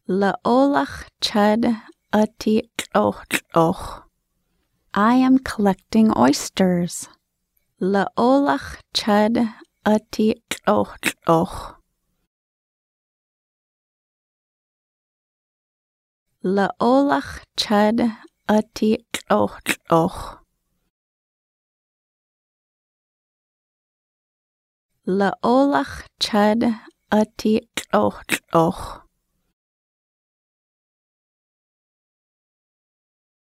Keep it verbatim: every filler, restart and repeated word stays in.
Laolach chud ati och och. I am collecting oysters. Laolach chud ati och och. Laolach chud ati och och. Laolach chud ati och och.